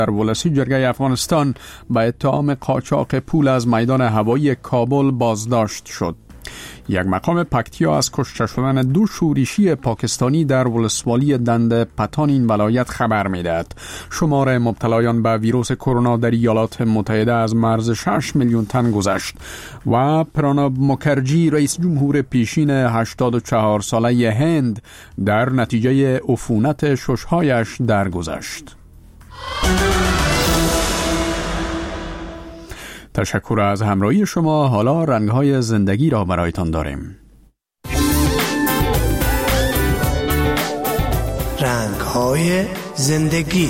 در ولسی جرگه افغانستان به اتهام قاچاق پول از میدان هوایی کابل بازداشت شد. یک مقام پکتیا از کشته شدن 2 شورشی پاکستانی در ولسوالی دند پتان این ولایت خبر می‌دهد. شمار مبتلایان به ویروس کرونا در ایالات متحده از مرز 6 میلیون تن گذشت و پراناب مکرجی رئیس جمهور پیشین 84 ساله هند در نتیجه عفونت شش‌هایش درگذشت. تشکر از همراهی شما. حالا رنگ‌های زندگی را برایتان داریم. رنگ‌های زندگی.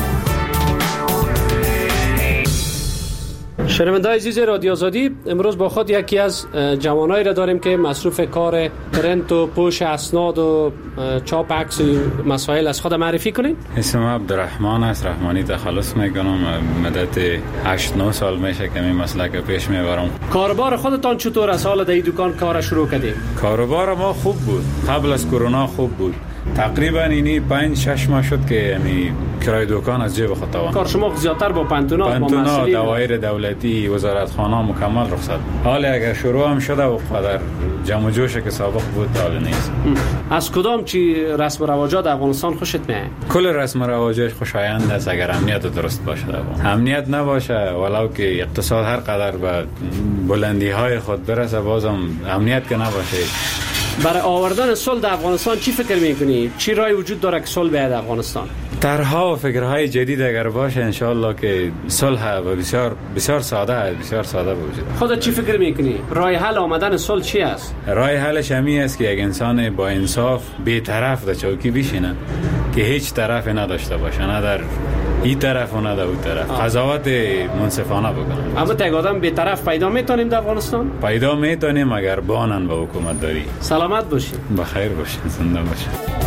شنونده‌های عزیز رادیو آزادی، امروز با خود یکی از جوانایی را داریم که مصروف کار پرینت و پوش اسناد و چاپ عکس مسائل از خود معرفی کنین. اسمم عبدالرحمن است، رحمانی تخلص میکنم. مدت 8-9 سال میشه که این مسئله که پیش میبرم. کاربار خودتان چطور از حال در این دکان کار شروع کردید؟ کاروبار ما خوب بود، قبل از کرونا خوب بود. تقریبا اینی 5-6 ماه شد که یعنی کرای دکان از جیب خود توان. کار شما زیادتر با پنتونا دوایر دولتی وزارتخانه مکمل رخصت. حالا اگر شروع هم شده و قدر جمع جوش که سابق بود حال نیست. از کدام چی رسم و رواجات افغانستان خوشت میاد؟ کل رسم و رواجش خوشایند است اگر امنیت درست باشه. امنیت نباشه ولو که اقتصاد هر قدر به بلندی های خود برسه بازم امنیت که نباشه. برای آوردن صلح در افغانستان چی فکر میکنی؟ چی رای وجود داره که صلح بیاد افغانستان؟ طرح‌ها و فکرهای جدید اگر باشه انشالله که صلح و بسیار ساده بوده. خودت چی فکر میکنی؟ رای حل آمدن صلح چی است؟ رای حلش همی است که یک انسان با انصاف بی‌طرف در چوکی بشینه که هیچ طرفی نداشته باشه، نه در این طرف و نه در اون طرف، قضاوت منصفانه بکنه. اما یک آدم بی‌طرف پیدا میتونیم در افغانستان؟ پیدا میتونیم اگر بانن به حکومت داری. سلامت باشید. بخیر باشید، زنده باشید.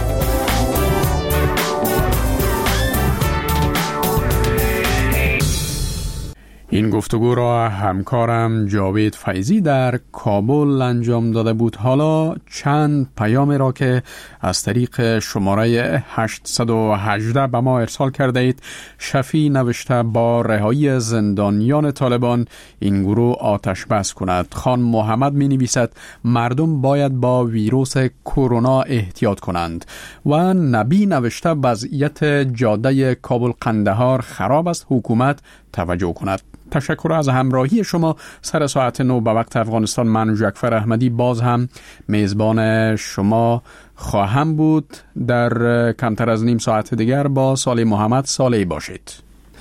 این گفتگو را همکارم جاوید فیضی در کابل انجام داده بود. حالا چند پیام را که از طریق شماره 818 به ما ارسال کرده اید. شفی نوشته با رهایی زندانیان طالبان این گروه آتش بس کند. خان محمد می نویسد مردم باید با ویروس کرونا احتیاط کنند. و نبی نوشته وضعیت جاده کابل قندهار خراب است، حکومت توجه کند. تشکر از همراهی شما. سر ساعت 9 به وقت افغانستان من جعفر احمدی باز هم میزبان شما خواهم بود. در کمتر از نیم ساعت دیگر با صالح محمد صالحی باشید.